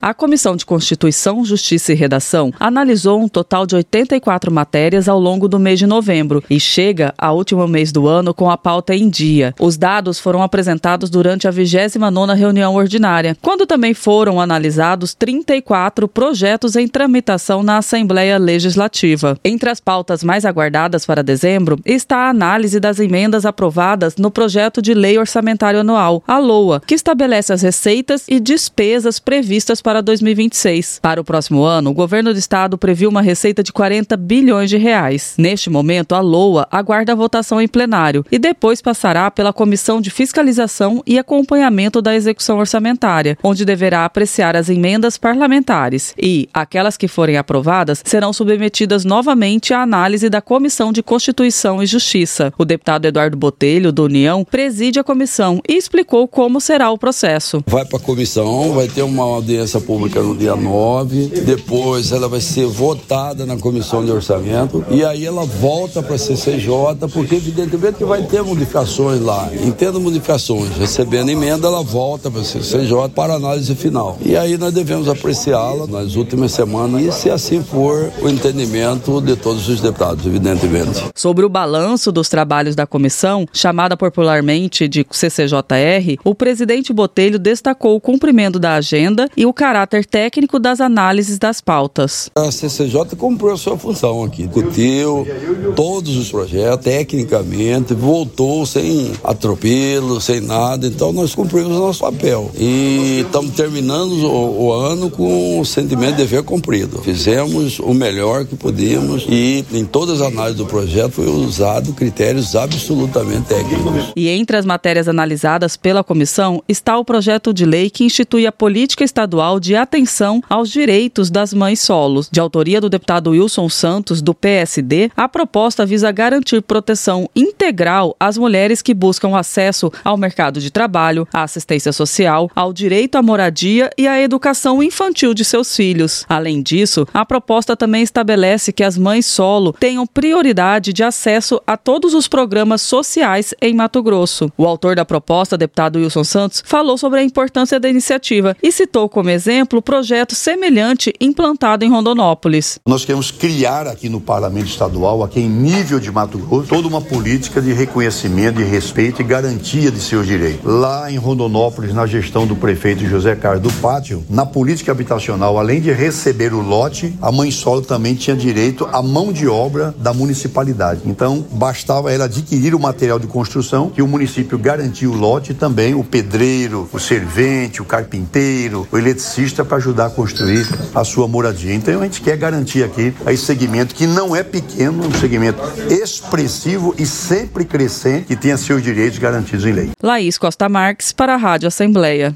A Comissão de Constituição, Justiça e Redação analisou um total de 84 matérias ao longo do mês de novembro e chega ao último mês do ano com a pauta em dia. Os dados foram apresentados durante a 29ª reunião ordinária, quando também foram analisados 34 projetos em tramitação na Assembleia Legislativa. Entre as pautas mais aguardadas para dezembro está a análise das emendas aprovadas no Projeto de Lei Orçamentário Anual, a LOA, que estabelece as receitas e despesas previstas para 2026. Para o próximo ano, o governo do estado previu uma receita de 40 bilhões de reais. Neste momento, a LOA aguarda a votação em plenário e depois passará pela Comissão de Fiscalização e Acompanhamento da Execução Orçamentária, onde deverá apreciar as emendas parlamentares e, aquelas que forem aprovadas, serão submetidas novamente à análise da Comissão de Constituição e Justiça. O deputado Eduardo Botelho, do União, preside a comissão e explicou como será o processo. Vai para a comissão, vai ter uma audiência pública no dia 9, depois ela vai ser votada na Comissão de Orçamento e aí ela volta para a CCJ, porque evidentemente que vai ter modificações lá. Entendo modificações, recebendo emenda, ela volta para a CCJ para análise final. E aí nós devemos apreciá-la nas últimas semanas e, se assim for, o entendimento de todos os deputados, evidentemente. Sobre o balanço dos trabalhos da comissão, chamada popularmente de CCJR, o presidente Botelho destacou o cumprimento da agenda e o caráter técnico das análises das pautas. A CCJ cumpriu a sua função aqui, discutiu todos os projetos tecnicamente, voltou sem atropelo, sem nada, então nós cumprimos o nosso papel e estamos terminando o ano com o sentimento de dever cumprido. Fizemos o melhor que podíamos e em todas as análises do projeto foi usado critérios absolutamente técnicos. E entre as matérias analisadas pela comissão está o projeto de lei que institui a política estadual de atenção aos direitos das mães solos. De autoria do deputado Wilson Santos, do PSD, a proposta visa garantir proteção integral às mulheres que buscam acesso ao mercado de trabalho, à assistência social, ao direito à moradia e à educação infantil de seus filhos. Além disso, a proposta também estabelece que as mães solo tenham prioridade de acesso a todos os programas sociais em Mato Grosso. O autor da proposta, deputado Wilson Santos, falou sobre a importância da iniciativa e citou como exemplo o projeto semelhante implantado em Rondonópolis. Nós queremos criar aqui no Parlamento Estadual, aqui em nível de Mato Grosso, toda uma política de reconhecimento, de respeito e garantia de seus direitos. Lá em Rondonópolis, na gestão do prefeito José Carlos do Pátio, na política habitacional, além de receber o lote, a mãe solo também tinha direito à mão de obra da municipalidade. Então, bastava ela adquirir o material de construção, que o município garantia o lote, e também o pedreiro, o servente, o carpinteiro, o eletricista para ajudar a construir a sua moradia. Então, a gente quer garantir aqui esse segmento que não é pequeno, um segmento expressivo e sempre crescente, que tenha seus direitos garantidos em lei. Laís Costa Marques, para a Rádio Assembleia.